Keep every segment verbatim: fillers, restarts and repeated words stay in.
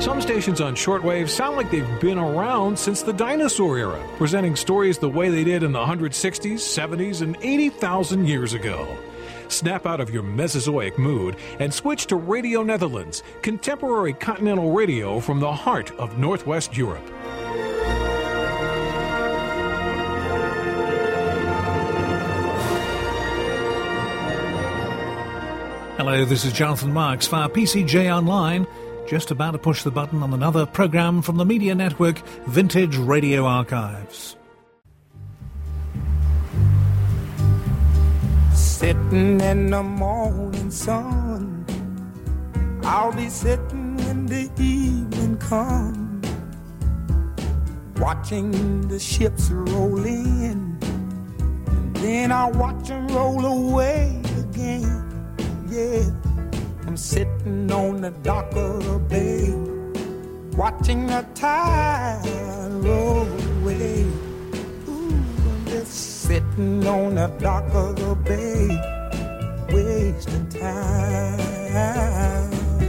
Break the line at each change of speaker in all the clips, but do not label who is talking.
Some stations on shortwave sound like they've been around since the dinosaur era, presenting stories the way they did in the sixties, seventies, and eighty thousand years ago. Snap out of your Mesozoic mood and switch to Radio Netherlands, contemporary continental radio from the heart of Northwest Europe.
Hello, this is Jonathan Marks via P C J Online. Just about to push the button on another programme from the media network Vintage Radio Archives.
Sitting in the morning sun, I'll be sitting when the evening comes, watching the ships roll in, and then I'll watch them roll away again. Yeah, I'm sitting on the dock of the bay, watching the tide roll away. Ooh, I'm just sitting on the dock of the bay, wasting time.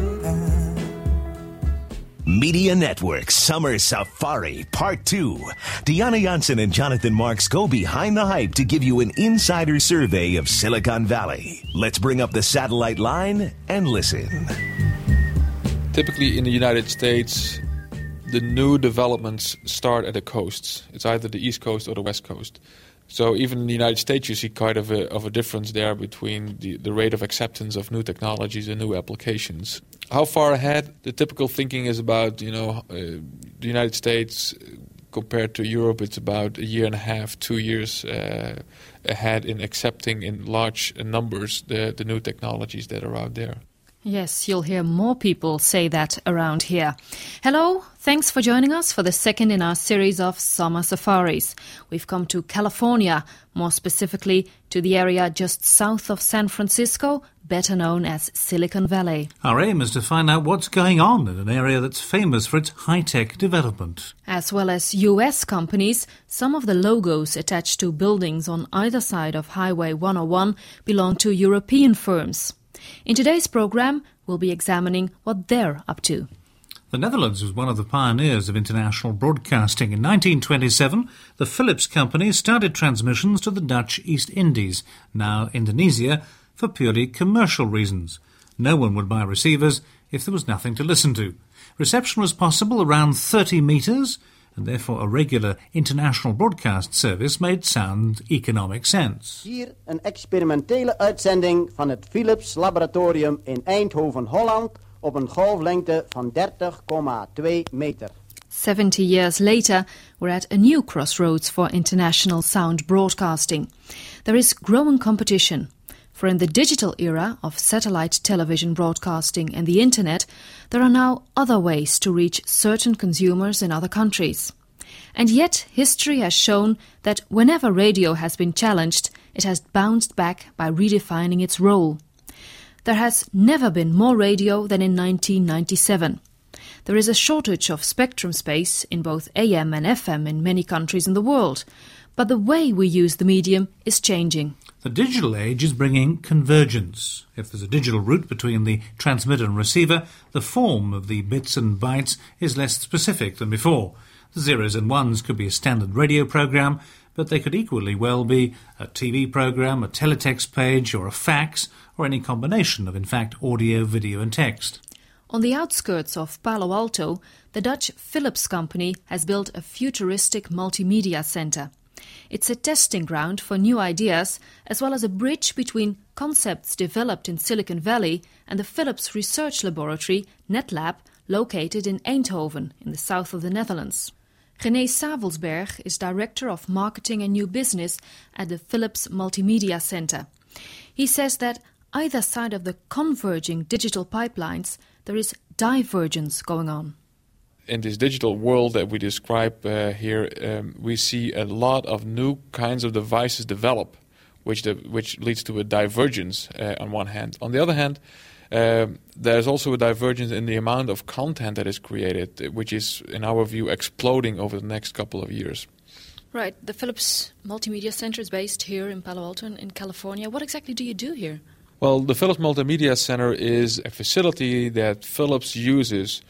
Media Network Summer Safari Part two. Deanna Janssen and Jonathan Marks go behind the hype to give you an insider survey of Silicon Valley. Let's bring up the satellite line and listen.
Typically in the United States, the new developments start at the coasts. It's either the East Coast or the West Coast. So even in the United States, you see quite of a, of a difference there between the, the rate of acceptance of new technologies and new applications. How far ahead? The typical thinking is about, you know, uh, the United States compared to Europe, it's about a year and a half, two years uh, ahead in accepting in large numbers the, the new technologies that are out there.
Yes, you'll hear more people say that around here. Hello, thanks for joining us for the second in our series of Summer Safaris. We've come to California, more specifically to the area just south of San Francisco, better known as Silicon Valley.
Our aim is to find out what's going on in an area that's famous for its high-tech development.
As well as U S companies, some of the logos attached to buildings on either side of Highway one oh one belong to European firms. In today's programme, we'll be examining what they're up to.
The Netherlands was one of the pioneers of international broadcasting. In nineteen twenty-seven, the Philips company started transmissions to the Dutch East Indies, now Indonesia, for purely commercial reasons. No one would buy receivers if there was nothing to listen to. Reception was possible around thirty metres, and therefore a regular international broadcast service made sound economic sense.
Hier een experimentele uitzending van het Philips Laboratorium in Eindhoven, Holland, op een golflengte van dertig komma twee meter.
Seventy years later, we're at a new crossroads for international sound broadcasting. There is growing competition. For in the digital era of satellite television broadcasting and the internet, there are now other ways to reach certain consumers in other countries. And yet, history has shown that whenever radio has been challenged, it has bounced back by redefining its role. There has never been more radio than in nineteen ninety-seven. There is a shortage of spectrum space in both A M and F M in many countries in the world, but the way we use the medium is changing.
The digital age is bringing convergence. If there's a digital route between the transmitter and receiver, the form of the bits and bytes is less specific than before. The zeros and ones could be a standard radio program, but they could equally well be a T V program, a teletext page, or a fax, or any combination of, in fact, audio, video and text.
On the outskirts of Palo Alto, the Dutch Philips company has built a futuristic multimedia centre. It's a testing ground for new ideas, as well as a bridge between concepts developed in Silicon Valley and the Philips research laboratory, NetLab, located in Eindhoven, in the south of the Netherlands. René Savelsberg is Director of Marketing and New Business at the Philips Multimedia Centre. He says that either side of the converging digital pipelines, there is divergence going on.
In this digital world that we describe uh, here, um, we see a lot of new kinds of devices develop, which the, which leads to a divergence uh, on one hand. On the other hand, uh, there's also a divergence in the amount of content that is created, which is, in our view, exploding over the next couple of years.
Right. The Philips Multimedia Center is based here in Palo Alto in California. What exactly do you do here?
Well, the Philips Multimedia Center is a facility that Philips uses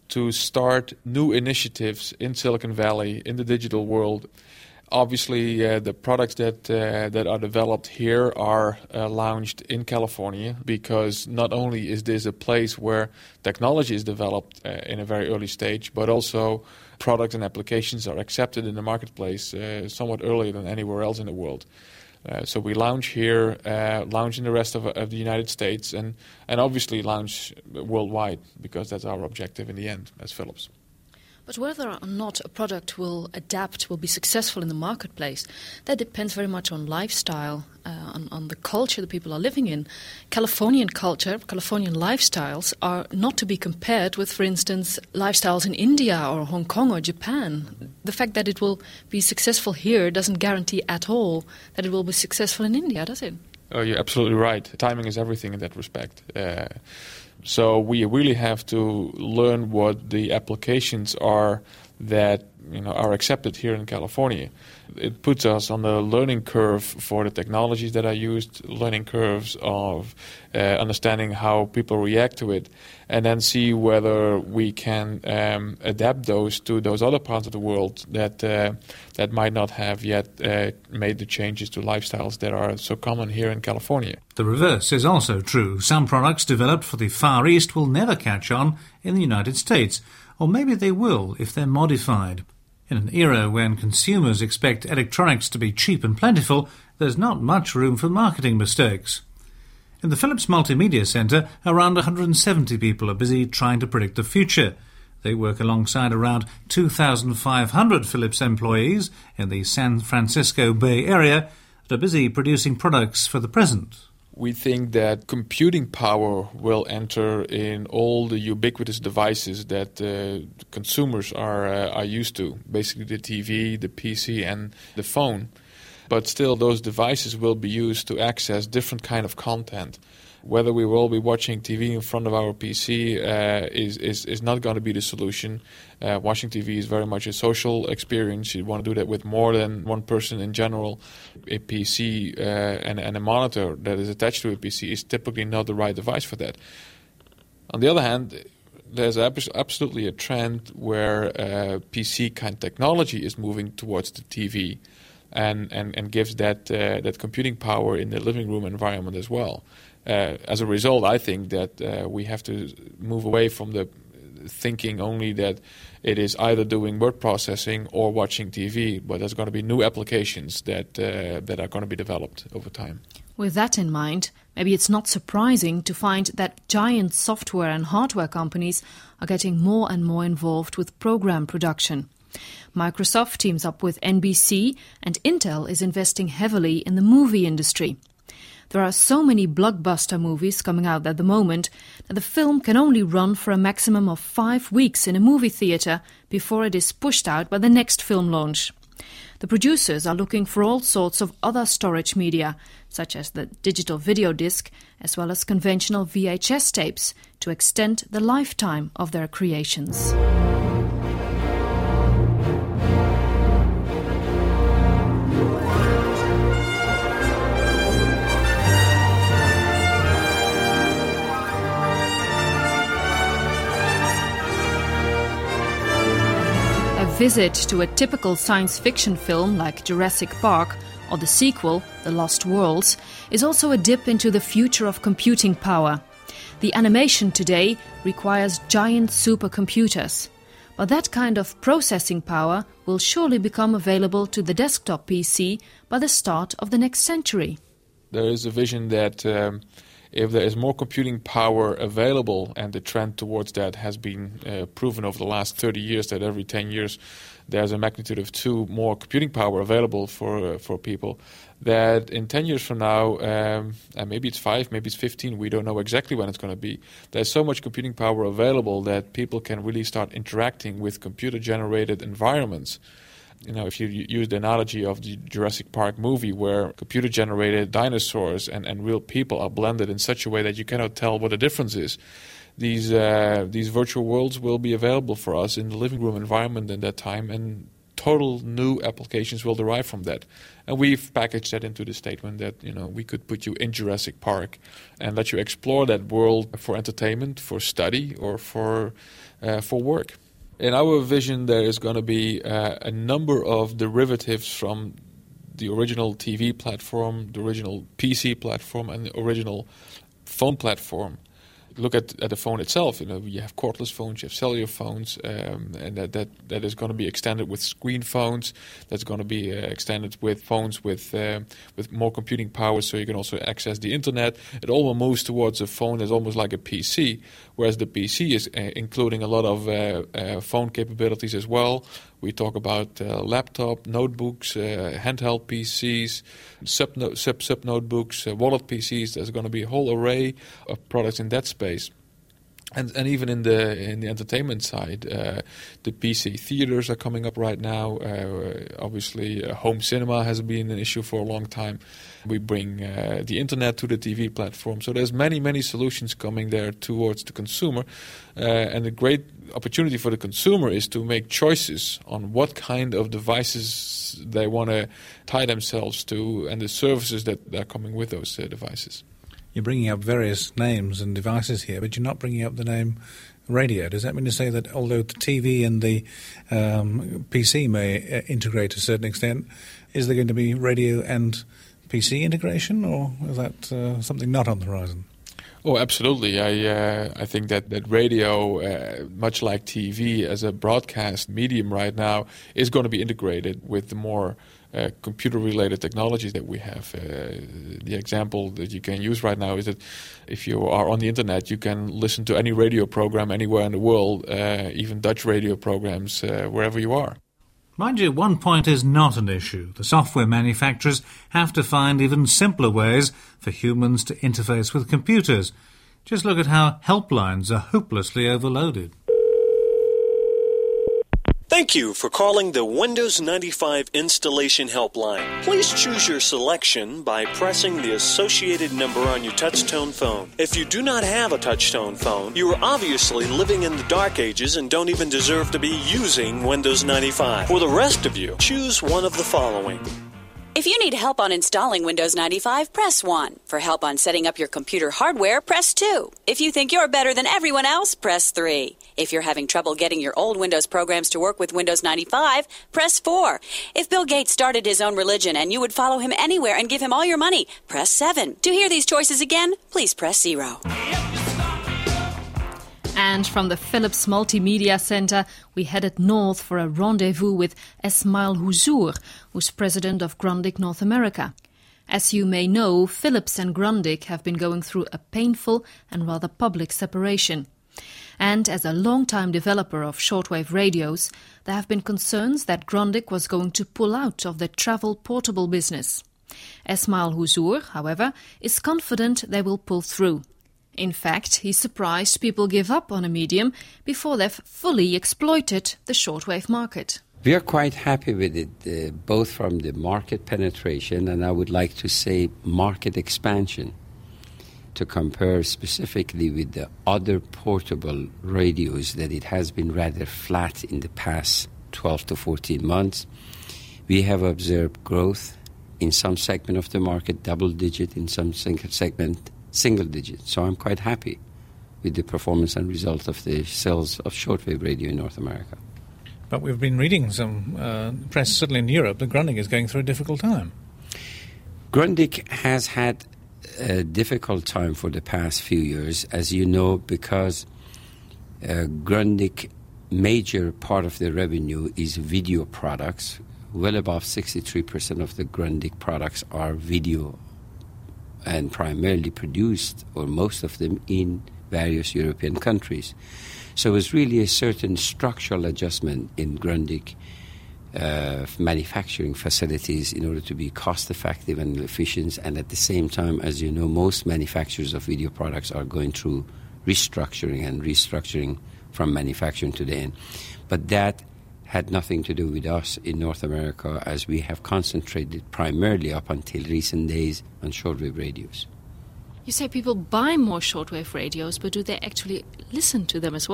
to start new initiatives in Silicon Valley, in the digital world. Obviously, uh, the products that uh, that are developed here are uh, launched in California because not only is this a place where technology is developed uh, in a very early stage, but also products and applications are accepted in the marketplace uh, somewhat earlier than anywhere else in the world. Uh, so we launch here, uh, launch in the rest of, of the United States, and, and obviously launch worldwide because that's our objective in the end as Philips.
But whether or not a product will adapt, will be successful in the marketplace, that depends very much on lifestyle, uh, on, on the culture that people are living in. Californian culture, Californian lifestyles are not to be compared with, for instance, lifestyles in India or Hong Kong or Japan. The fact that it will be successful here doesn't guarantee at all that it will be successful in India, does it?
Oh, you're absolutely right. Timing is everything in that respect. Uh, So we really have to learn what the applications are that you know are accepted here in California. It puts us on the learning curve for the technologies that are used, learning curves of uh, understanding how people react to it, and then see whether we can um, adapt those to those other parts of the world that uh, that might not have yet uh, made the changes to lifestyles that are so common here in California.
The reverse is also true. Some products developed for the Far East will never catch on in the United States, or maybe they will if they're modified. In an era when consumers expect electronics to be cheap and plentiful, there's not much room for marketing mistakes. In the Philips Multimedia Centre, around one hundred seventy people are busy trying to predict the future. They work alongside around two thousand five hundred Philips employees in the San Francisco Bay Area that are busy producing products for the present.
We think that computing power will enter in all the ubiquitous devices that uh, consumers are uh, are used to, basically the T V, the P C, and the phone. But still, those devices will be used to access different kind of content. Whether we will be watching T V in front of our P C uh, is, is is not going to be the solution. Uh, watching T V is very much a social experience. You want to do that with more than one person in general. A P C uh, and, and a monitor that is attached to a P C is typically not the right device for that. On the other hand, there's ab- absolutely a trend where uh, P C kind of technology is moving towards the T V and, and, and gives that, uh, that computing power in the living room environment as well. Uh, as a result, I think that uh, we have to move away from the thinking only that it is either doing word processing or watching T V, but there's going to be new applications that uh, that are going to be developed over time.
With that in mind, maybe it's not surprising to find that giant software and hardware companies are getting more and more involved with program production. Microsoft teams up with N B C, and Intel is investing heavily in the movie industry. There are so many blockbuster movies coming out at the moment that the film can only run for a maximum of five weeks in a movie theatre before it is pushed out by the next film launch. The producers are looking for all sorts of other storage media, such as the digital video disc, as well as conventional V H S tapes, to extend the lifetime of their creations. A visit to a typical science fiction film like Jurassic Park or the sequel, The Lost Worlds, is also a dip into the future of computing power. The animation today requires giant supercomputers, but that kind of processing power will surely become available to the desktop P C by the start of the next century.
There is a vision that um, if there is more computing power available, and the trend towards that has been uh, proven over the last thirty years, that every ten years there's a magnitude of two more computing power available for uh, for people, that in ten years from now, um, and maybe it's five, maybe it's fifteen, we don't know exactly when it's going to be, there's so much computing power available that people can really start interacting with computer-generated environments. You know, if you use the analogy of the Jurassic Park movie, where computer-generated dinosaurs and, and real people are blended in such a way that you cannot tell what the difference is, these uh, these virtual worlds will be available for us in the living room environment in that time, and total new applications will derive from that. And we've packaged that into the statement that, you know, we could put you in Jurassic Park and let you explore that world for entertainment, for study, or for uh, for work. In our vision, there is going to be uh, a number of derivatives from the original T V platform, the original P C platform, and the original phone platform. Look at, at the phone itself. You know, you have cordless phones, you have cellular phones, um, and that, that, that is going to be extended with screen phones. That's going to be uh, extended with phones with uh, with more computing power, so you can also access the internet. It all moves towards a phone that's almost like a P C, whereas the P C is uh, including a lot of uh, uh, phone capabilities as well. We talk about uh, laptop, notebooks, uh, handheld P Cs, sub, no, sub, sub notebooks, uh, wallet P Cs. There's going to be a whole array of products in that space. And and even in the in the entertainment side, uh, the P C theaters are coming up right now. Uh, obviously, uh, home cinema has been an issue for a long time. We bring uh, the internet to the T V platform. So there's many, many solutions coming there towards the consumer. Uh, and the great opportunity for the consumer is to make choices on what kind of devices they want to tie themselves to and the services that are coming with those uh, devices.
You're bringing up various names and devices here, but you're not bringing up the name radio. Does that mean to say that although the T V and the um, P C may uh, integrate to a certain extent, is there going to be radio and P C integration, or is that uh, something not on the horizon?
Oh, absolutely. I uh, I think that, that radio, uh, much like T V as a broadcast medium right now, is going to be integrated with the more uh, computer-related technologies that we have. Uh, the example that you can use right now is that if you are on the internet, you can listen to any radio program anywhere in the world, uh, even Dutch radio programs, uh, wherever you are.
Mind you, one point is not an issue. The software manufacturers have to find even simpler ways for humans to interface with computers. Just look at how helplines are hopelessly overloaded.
Thank you for calling the Windows ninety-five Installation Helpline. Please choose your selection by pressing the associated number on your touch-tone phone. If you do not have a touch-tone phone, you are obviously living in the dark ages and don't even deserve to be using Windows ninety-five. For the rest of you, choose one of the following.
If you need help on installing Windows ninety-five, press one. For help on setting up your computer hardware, press two. If you think you're better than everyone else, press three. If you're having trouble getting your old Windows programs to work with Windows ninety-five, press four. If Bill Gates started his own religion and you would follow him anywhere and give him all your money, press seven. To hear these choices again, please press zero.
And from the Philips Multimedia Center, we headed north for a rendezvous with Esmail Huzur, who's president of Grundig North America. As you may know, Philips and Grundig have been going through a painful and rather public separation. And as a long-time developer of shortwave radios, there have been concerns that Grundig was going to pull out of the travel portable business. Esmail Huzur, however, is confident they will pull through. In fact, he's surprised people give up on a medium before they've fully exploited the shortwave market.
We are quite happy with it, uh, both from the market penetration and I would like to say market expansion, to compare specifically with the other portable radios that it has been rather flat in the past twelve to fourteen months. We have observed growth in some segment of the market, double digit, in some single segment, single digit. So I'm quite happy with the performance and result of the sales of shortwave radio in North America.
But we've been reading some uh, press, certainly in Europe, that Grundig is going through a difficult time.
Grundig has had a difficult time for the past few years, as you know, because uh, Grundig, major part of the revenue is video products. Well above sixty-three percent of the Grundig products are video and primarily produced, or most of them, in various European countries. So it was really a certain structural adjustment in Grundig uh, manufacturing facilities in order to be cost-effective and efficient. And at the same time, as you know, most manufacturers of video products are going through restructuring and restructuring from manufacturing to the end. But that had nothing to do with us in North America, as we have concentrated primarily up until recent days on shortwave radios.
You say people buy more shortwave radios, but do they actually listen to them as well?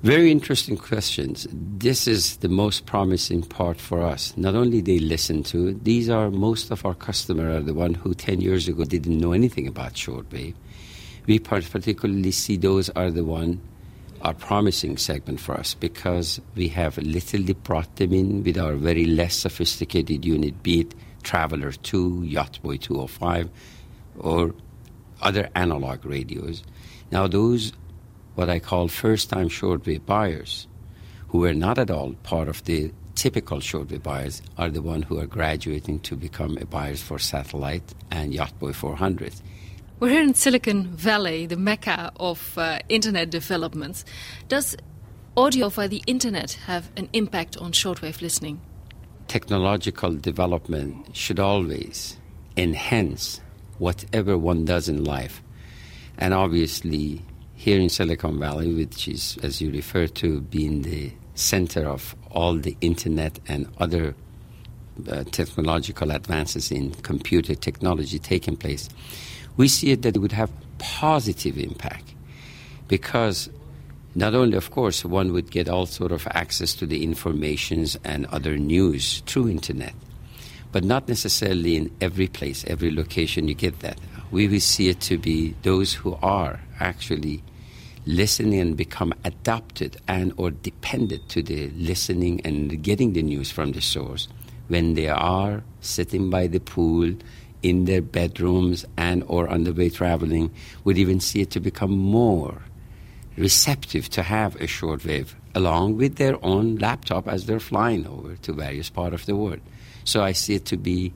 Very interesting questions. This is the most promising part for us. Not only they listen to, these are most of our customers are the one who ten years ago didn't know anything about shortwave. We particularly see those are the one, our promising segment for us, because we have literally brought them in with our very less sophisticated unit, be it Traveler two, Yacht Boy two oh five, or other analog radios. Now those, what I call first-time shortwave buyers, who are not at all part of the typical shortwave buyers, are the ones who are graduating to become buyers for satellite and Yacht Boy four hundred.
We're here in Silicon Valley, the mecca of uh, internet developments. Does audio via the internet have an impact on shortwave listening?
Technological development should always enhance whatever one does in life. And obviously, here in Silicon Valley, which is, as you refer to, being the center of all the internet and other uh, technological advances in computer technology taking place, we see it that it would have positive impact, because not only, of course, one would get all sort of access to the informations and other news through internet, but not necessarily in every place, every location you get that. We will see it to be those who are actually listening and become adapted and or dependent to the listening and getting the news from the source when they are sitting by the pool, in their bedrooms and or on the way traveling, would even see it to become more receptive to have a shortwave along with their own laptop as they're flying over to various parts of the world. So I see it to be,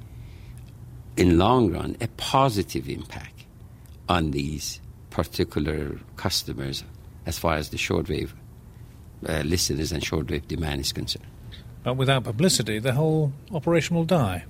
in long run, a positive impact on these particular customers as far as the shortwave uh, listeners and shortwave demand is concerned.
But without publicity, the whole operation will die.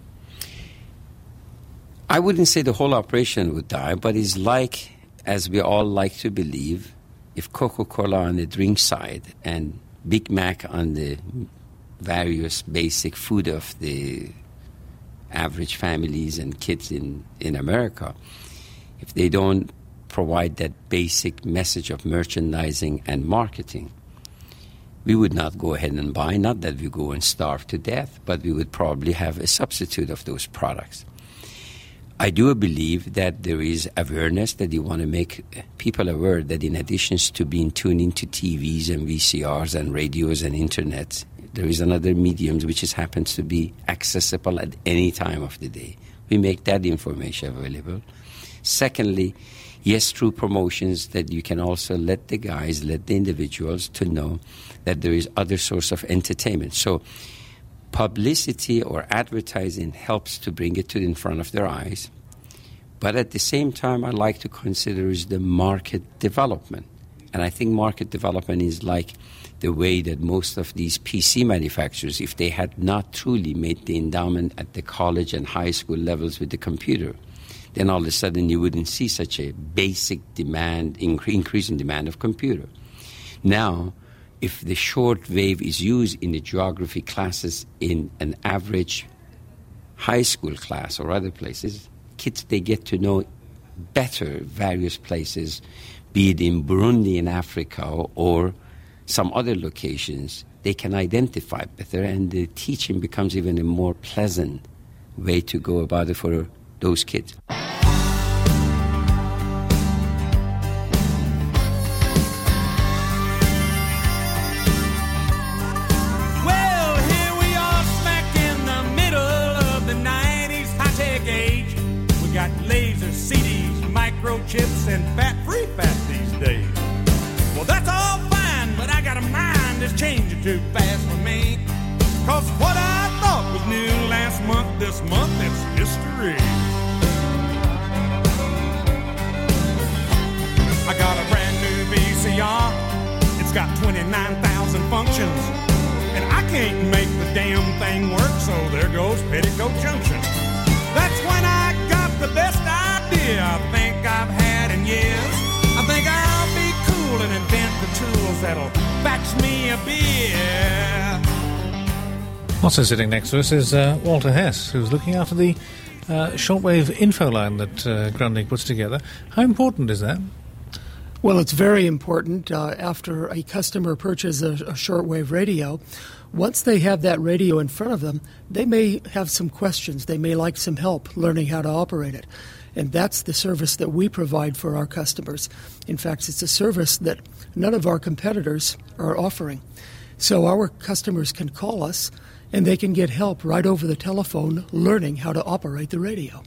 I wouldn't say the whole operation would die, but it's like, as we all like to believe, if Coca-Cola on the drink side and Big Mac on the various basic food of the average families and kids in, in America, if they don't provide that basic message of merchandising and marketing, we would not go ahead and buy, not that we go and starve to death, but we would probably have a substitute of those products. I do believe that there is awareness, that you want to make people aware that in addition to being tuned into T Vs and V C Rs and radios and internet, there is another medium which is, happens to be accessible at any time of the day. We make that information available. Secondly, yes, through promotions, that you can also let the guys, let the individuals to know that there is other source of entertainment. So publicity or advertising helps to bring it to in front of their eyes. But at the same time, I like to consider is the market development. And I think market development is like the way that most of these P C manufacturers, if they had not truly made the endowment at the college and high school levels with the computer, then all of a sudden you wouldn't see such a basic demand, incre- increase in demand of computer. Now, if the short wave is used in the geography classes in an average high school class or other places, kids, they get to know better various places, be it in Burundi in Africa or some other locations. They can identify better, and the teaching becomes even a more pleasant way to go about it for those kids.
Chips and fat-free fat these days. Well, that's all fine, but I got a mind that's changing too fast for me. Cause what I thought was new last month, this month, it's history. I got a brand new V C R. It's got twenty-nine thousand functions. And I can't make the damn thing work, so there goes Petticoat Junction. That's when I got the best idea I think I've had in years. I think I'll be cool and invent the tools that'll fetch me a beer.
Also sitting next to us is uh, Walter Hess, who's looking after the uh, shortwave info line that uh, Grundig puts together. How important is that?
Well, it's very important uh, after a customer purchases a, a shortwave radio. Once they have that radio in front of them, they may have some questions. They may like some help learning how to operate it. And that's the service that we provide for our customers. In fact, it's a service that none of our competitors are offering. So our customers can call us, and they can get help right over the telephone learning how to operate the radio.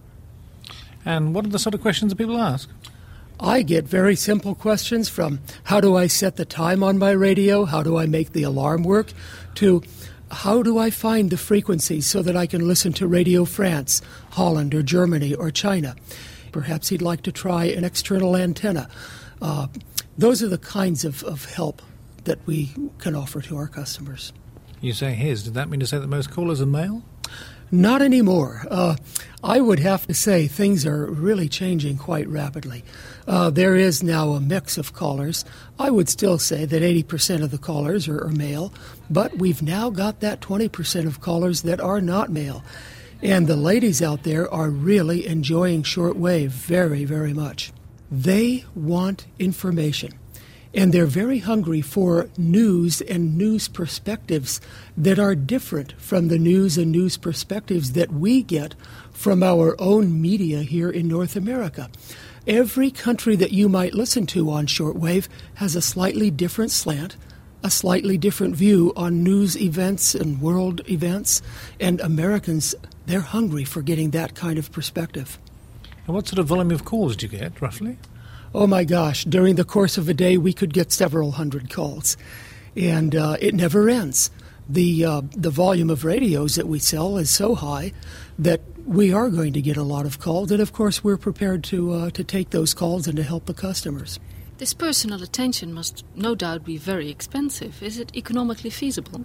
And what are the sort of questions that people ask?
I get very simple questions from how do I set the time on my radio, how do I make the alarm work, to how do I find the frequencies so that I can listen to Radio France, Holland or Germany or China. Perhaps he'd like to try an external antenna. Uh, those are the kinds of, of help that we can offer to our customers.
You say his. Did that mean to say that most callers are male?
Not anymore. Uh, I would have to say things are really changing quite rapidly. Uh, there is now a mix of callers. I would still say that eighty percent of the callers are, are male, but we've now got that twenty percent of callers that are not male. And the ladies out there are really enjoying shortwave very, very much. They want information. And they're very hungry for news and news perspectives that are different from the news and news perspectives that we get from our own media here in North America. Every country that you might listen to on shortwave has a slightly different slant, a slightly different view on news events and world events, and Americans, they're hungry for getting that kind of perspective.
And what sort of volume of calls do you get, roughly?
Oh my gosh, during the course of a day we could get several hundred calls, and uh, it never ends. The uh, the volume of radios that we sell is so high that we are going to get a lot of calls, and of course we're prepared to uh, to take those calls and to help the customers.
This personal attention must no doubt be very expensive. Is it economically feasible?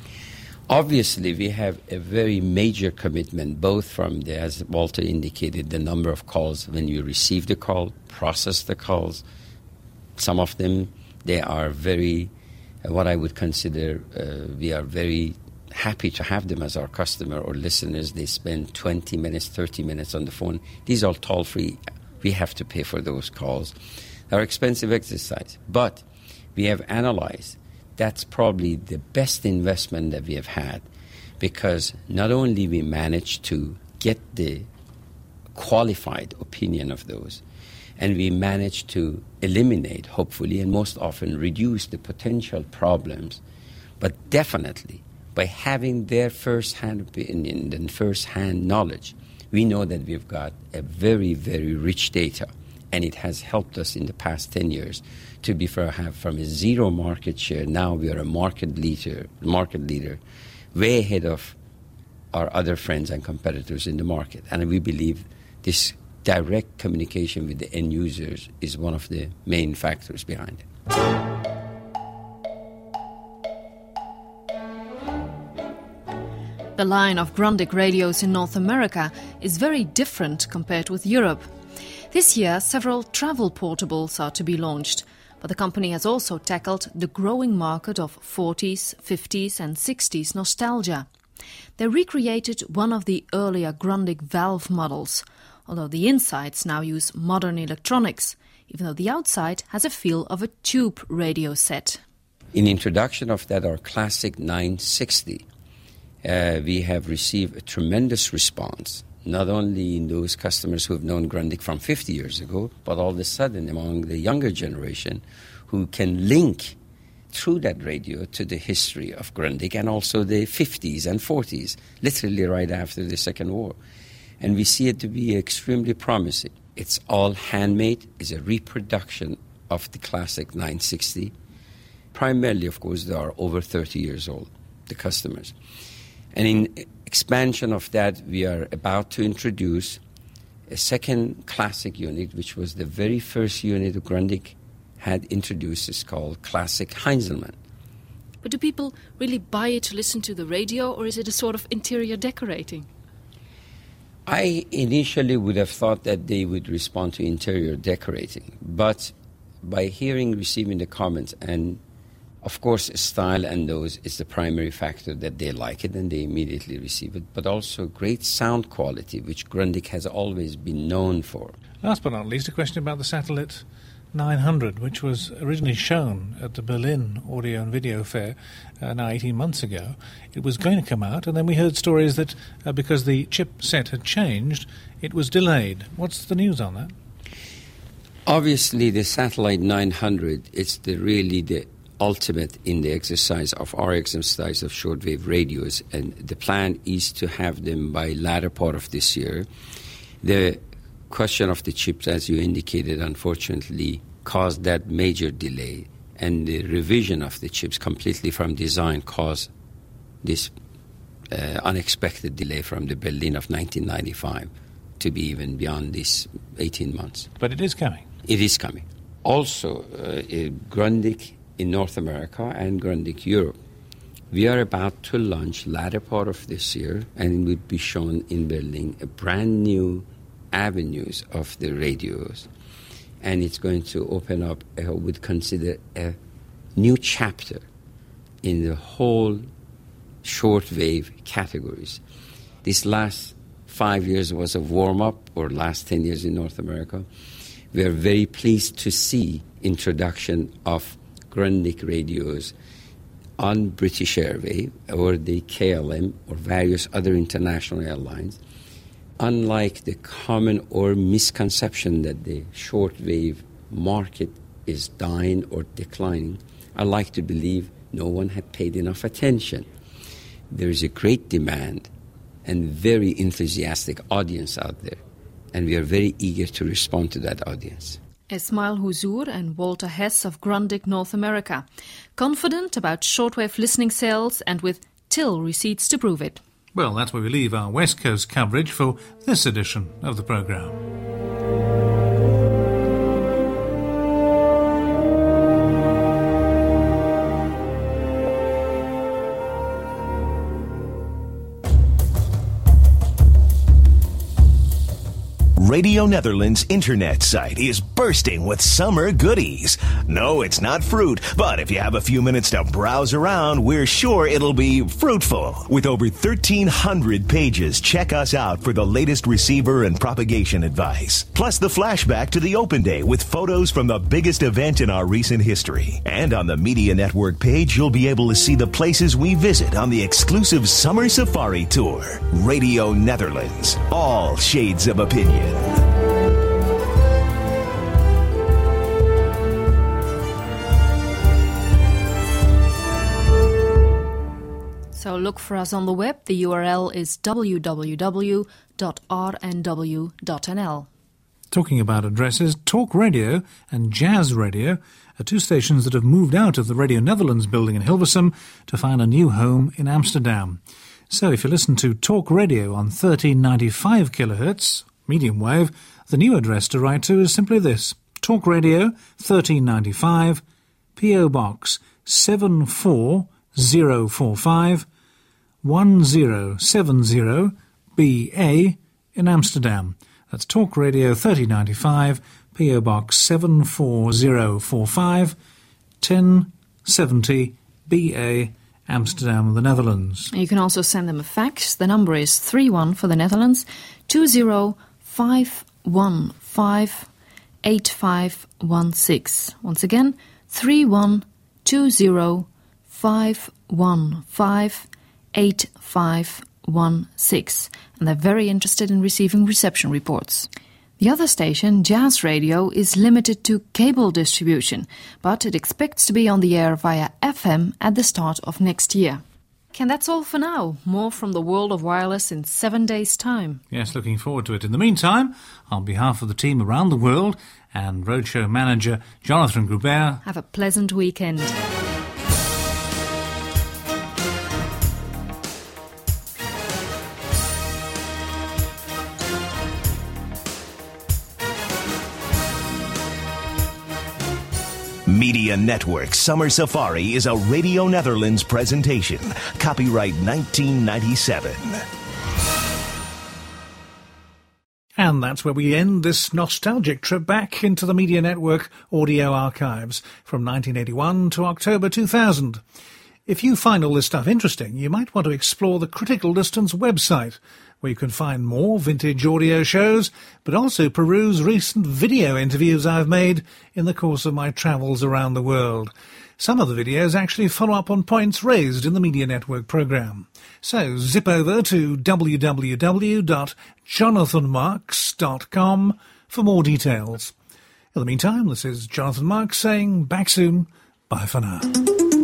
Obviously, we have a very major commitment, both from, the, as Walter indicated, the number of calls when you receive the call, process the calls. Some of them, they are very, uh, what I would consider, uh, we are very happy to have them as our customer or listeners. They spend twenty minutes, thirty minutes on the phone. These are toll-free. We have to pay for those calls. They're expensive exercise, but we have analyzed that's probably the best investment that we have had, because not only we managed to get the qualified opinion of those, and we managed to eliminate, hopefully, and most often reduce the potential problems, but definitely by having their first-hand opinion and first-hand knowledge, we know that we've got a very, very rich data, and it has helped us in the past ten years to be for have from a zero market share. Now we are a market leader, market leader, way ahead of our other friends and competitors in the market. And we believe this direct communication with the end users is one of the main factors behind it.
The line of Grundig radios in North America is very different compared with Europe. This year, several travel portables are to be launched, but the company has also tackled the growing market of forties, fifties and sixties nostalgia. They recreated one of the earlier Grundig valve models, although the insides now use modern electronics, even though the outside has a feel of a tube radio set.
In introduction of that, our classic nine sixty, uh, we have received a tremendous response, not only in those customers who have known Grundig from fifty years ago, but all of a sudden among the younger generation who can link through that radio to the history of Grundig and also the fifties and forties, literally right after the Second War. And we see it to be extremely promising. It's all handmade, it's a reproduction of the classic nine sixty. Primarily, of course, they are over thirty years old, the customers. And in expansion of that, we are about to introduce a second classic unit, which was the very first unit Grundig had introduced. It's called Classic Heinzelmann.
But do people really buy it to listen to the radio, or is it a sort of interior decorating?
I initially would have thought that they would respond to interior decorating, but by hearing, receiving the comments, and of course style and those is the primary factor that they like it and they immediately receive it, but also great sound quality, which Grundig has always been known for.
Last but not least, a question about the satellite nine hundred, which was originally shown at the Berlin Audio and Video Fair uh, now eighteen months ago. It was going to come out, and then we heard stories that uh, because the chip set had changed, it was delayed. What's the news on that?
Obviously, the Satellite nine hundred, it's the, really the ultimate in the exercise of our exercise of shortwave radios, and the plan is to have them by latter part of this year. The question of the chips, as you indicated, unfortunately caused that major delay, and the revision of the chips completely from design caused this uh, unexpected delay from the Berlin of nineteen ninety-five to be even beyond these eighteen months.
But it is coming.
It is coming. Also, uh, Grundig in North America and Grundig Europe, we are about to launch latter part of this year, and it will be shown in Berlin, a brand new avenues of the radios, and it's going to open up, I would consider, a new chapter in the whole shortwave categories. This last five years was a warm-up, or last ten years in North America. We are very pleased to see introduction of Grundig radios on British Airways or the K L M or various other international airlines. Unlike the common or misconception that the shortwave market is dying or declining, I like to believe no one had paid enough attention. There is a great demand and very enthusiastic audience out there, and we are very eager to respond to that audience.
Ismail Huzur and Walter Hess of Grundig North America, confident about shortwave listening sales and with till receipts to prove it.
Well, that's where we leave our West Coast coverage for this edition of the programme.
Radio Netherlands' internet site is bursting with summer goodies. No, it's not fruit, but if you have a few minutes to browse around, we're sure it'll be fruitful. With over thirteen hundred pages, check us out for the latest receiver and propagation advice. Plus the flashback to the Open Day with photos from the biggest event in our recent history. And on the Media Network page, you'll be able to see the places we visit on the exclusive Summer Safari Tour. Radio Netherlands, all shades of opinion.
So look for us on the web. The U R L is w w w dot r n w dot n l.
Talking about addresses, Talk Radio and Jazz Radio are two stations that have moved out of the Radio Netherlands building in Hilversum to find a new home in Amsterdam. So if you listen to Talk Radio on thirteen ninety-five kilohertz, medium wave, the new address to write to is simply this: Talk Radio, thirteen ninety-five, P O Box seven four zero four five, one zero seven zero B A in Amsterdam. That's Talk Radio, thirteen ninety-five, P O Box seven four zero four five, ten seventy B A, Amsterdam, the Netherlands.
You can also send them a fax. The number is three one for the Netherlands, two zero five one five eight five one six. Once again, three one two zero five one five eight five one six. And they're very interested in receiving reception reports. The other station, Jazz Radio, is limited to cable distribution, but it expects to be on the air via F M at the start of next year. And that's all for now. More from the world of wireless in seven days' time.
Yes, looking forward to it. In the meantime, on behalf of the team around the world and Roadshow manager Jonathan Grubert,
have a pleasant weekend.
Media Network Summer Safari is a Radio Netherlands presentation. Copyright nineteen ninety-seven.
And that's where we end this nostalgic trip back into the Media Network audio archives from nineteen eighty-one to October two thousand. If you find all this stuff interesting, you might want to explore the Critical Distance website. where you can find more vintage audio shows, but also peruse recent video interviews I've made in the course of my travels around the world. Some of the videos actually follow up on points raised in the Media Network programme. So zip over to w w w dot jonathan marks dot com for more details. In the meantime, this is Jonathan Marks saying back soon. Bye for now.